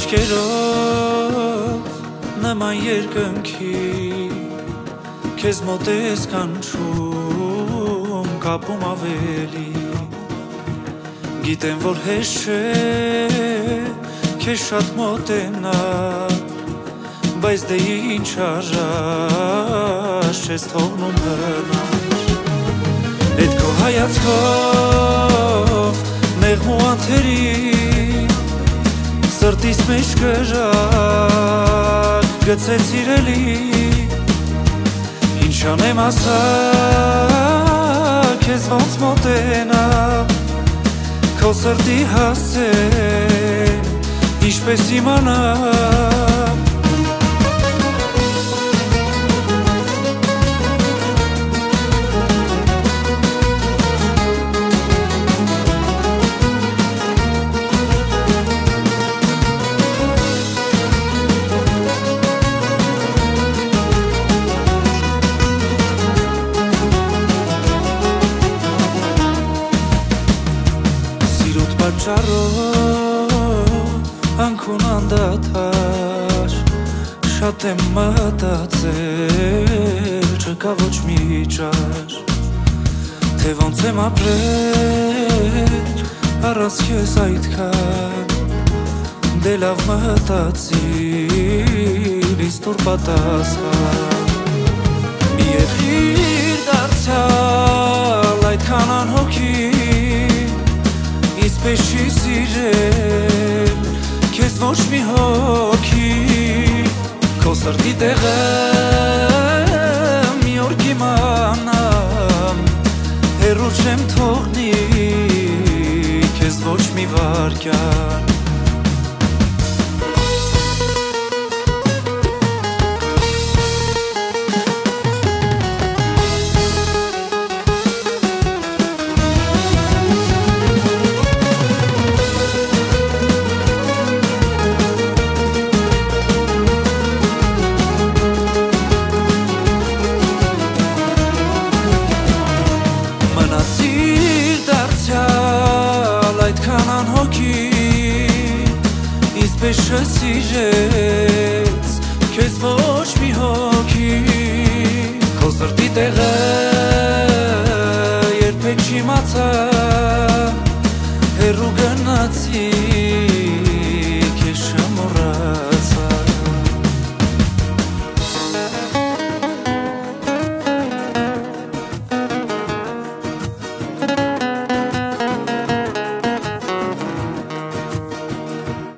աչքերով նման երկնքի քեզ մոտ ես կանչում կապում ավելի գիտեմ որ հեշտ չէ քեզ շատ մոտենալ բայց դե ինչ արած չես թողնում հեռանալ Այդ քո հայացքով նեղմու անթերի Սրտիս մեջ կրակ գցեց սիրելի Ինչ անեմ ասա քեզ ոնց մոտենամ Քո սրտի հասցեն ինչպես իմանամ Պատճառով անքուն անդադար Շատ եմ մտածել չկա ոչ մի ճար Թե ոնց եմ ապրել առանց քեզ այդքան Դե լավ մտածիր ինձ տուր պատասխան Մի եղիր դարձյալ այդքան անհոգի Իսպես չի սիրել քեզ ոչ մի հոգի Քո սրտի տեղը մի օր կիմանամ Հեռու չեմ թողնի քեզ ոչ մի վայրկյան Իսպես չսիրեց քեզ ոչ մի հոգի Քո սրտի տեղը երբեք չիմացա Հեռու գնացի